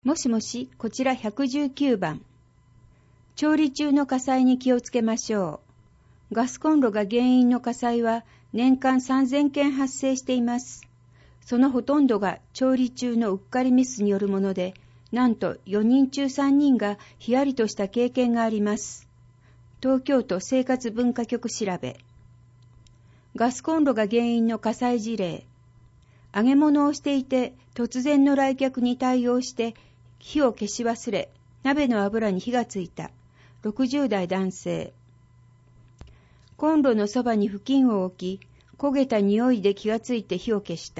もしもし、こちら119番。調理中の火災に気をつけましょう。ガスコンロが原因の火災は年間3000件発生しています。そのほとんどが調理中のうっかりミスによるもので、なんと4人中3人がヒヤリとした経験があります。東京都生活文化局調べ。ガスコンロが原因の火災事例。揚げ物をしていて突然の来客に対応して火を消し忘れ、鍋の油に火がついた。60代男性。コンロのそばに布巾を置き、焦げた匂いで気がついて火を消した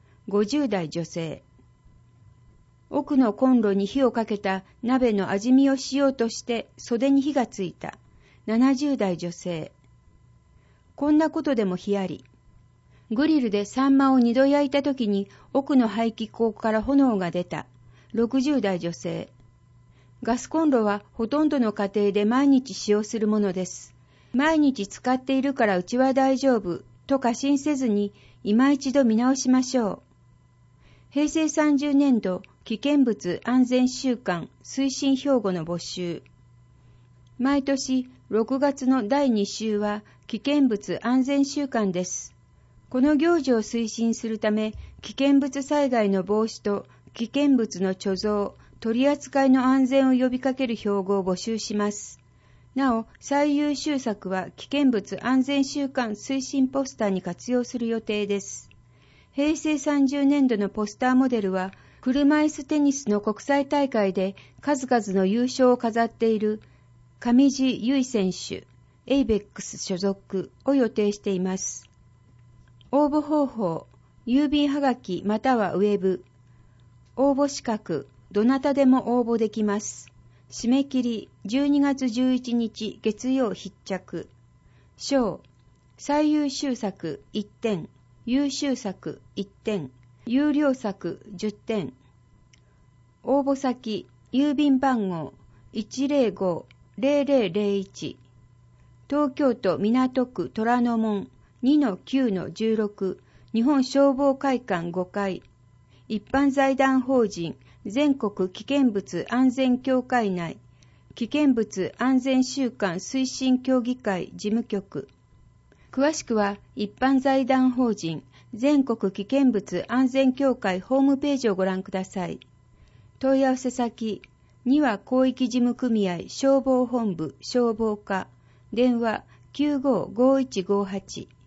。50代女性。奥のコンロに火をかけた鍋の味見をしようとして袖に火がついた。70代女性。こんなことでもヒヤリ。グリルでサンマを2度焼いたときに奥の排気口から炎が出た。60代女性。ガスコンロはほとんどの家庭で毎日使用するものです。毎日使っているからうちは大丈夫と過信せずに今一度見直しましょう。平成30年度危険物安全週間推進標語の募集。毎年6月の第2週は危険物安全週間です。この行事を推進するため、危険物災害の防止と危険物の貯蔵、取り扱いの安全を呼びかける標語を募集します。なお、最優秀作は危険物安全週間推進ポスターに活用する予定です。平成30年度のポスターモデルは、車椅子テニスの国際大会で数々の優勝を飾っている上地結衣選手、エイベックス所属を予定しています。応募方法、郵便はがきまたはウェブ。応募資格、どなたでも応募できます。締め切り12月11日月曜必着。賞、最優秀作1点、優秀作1点、優良作10点。応募先、郵便番号 105-0001 東京都港区虎ノ門 2-9-16 日本消防会館5階一般財団法人全国危険物安全協会内危険物安全週間推進協議会事務局。詳しくは一般財団法人全国危険物安全協会ホームページをご覧ください。問い合わせ先、2は広域事務組合消防本部消防課電話 955158